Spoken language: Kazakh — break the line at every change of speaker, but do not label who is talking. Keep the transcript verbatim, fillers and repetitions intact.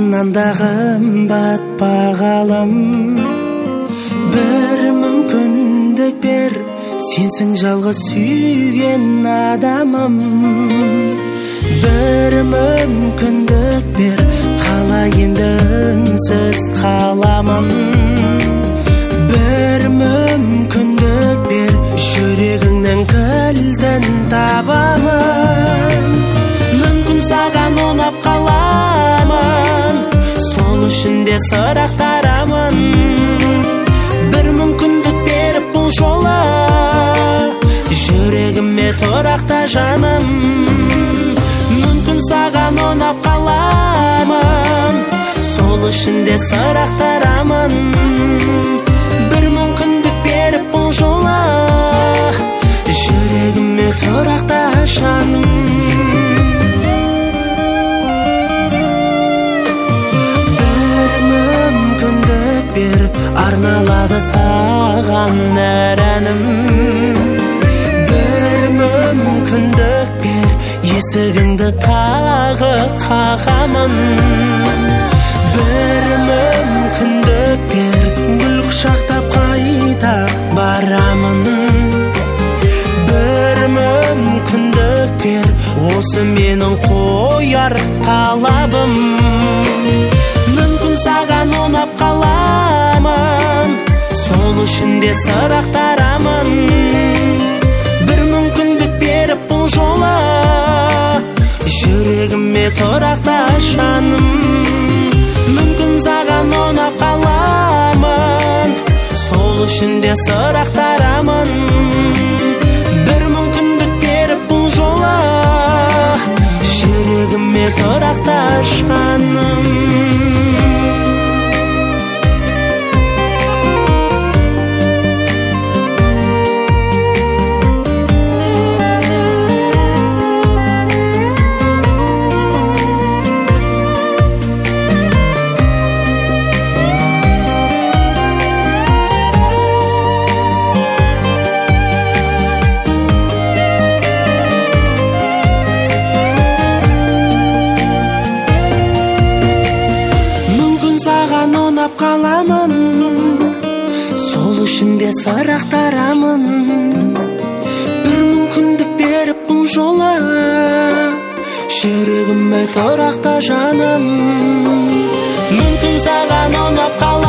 алтыннан да қымбат бағалым. Бір мүмкіндік бер, сенсің жалғыз сүйген адамым. Бір мүмкіндік бер, қалай енді үнсіз қаламын. Бір мүмкіндік бер, жүрегіңнің кілтін табамын. Мүмкін саған ұнап қаламын, сол үшін де сырақтарамын. Бір мүмкіндік беріп бұл жолы, жүрегіме тұрақта жаным. Мүмкін саған ұнап қаламын, сол үшін де сырақтарамын. Бір мүмкіндік беріп бұл жолы, жүрегіме тұрақта жаным. Бір мүмкіндік бер, арналады саған әр әнім. Бір мүмкіндік бер, есігіңді тағы қағамын. Бір мүмкіндік бер, гүл құшақтап қайта барамын. Бір мүмкіндік бер, осы менің қояр талабым. Мүмкін саған ұнап қаламын, сол үшін де сырақтарамын. Бір мүмкіндік беріп бұл жолы, жүрегіме тұрақта жаным. Мүмкін саған ұнап қаламын, сол үшін де сырақтарамын. Бір мүмкіндік беріп бұл жолы, жүрегіме тұрақта жаным. Саған ұнап қаламын, сол үшін де сырақтарамын. Бір мүмкіндік беріп бұл жолы, жүрегіме тұрақта жаным. Мүмкін саған ұнап қаламын,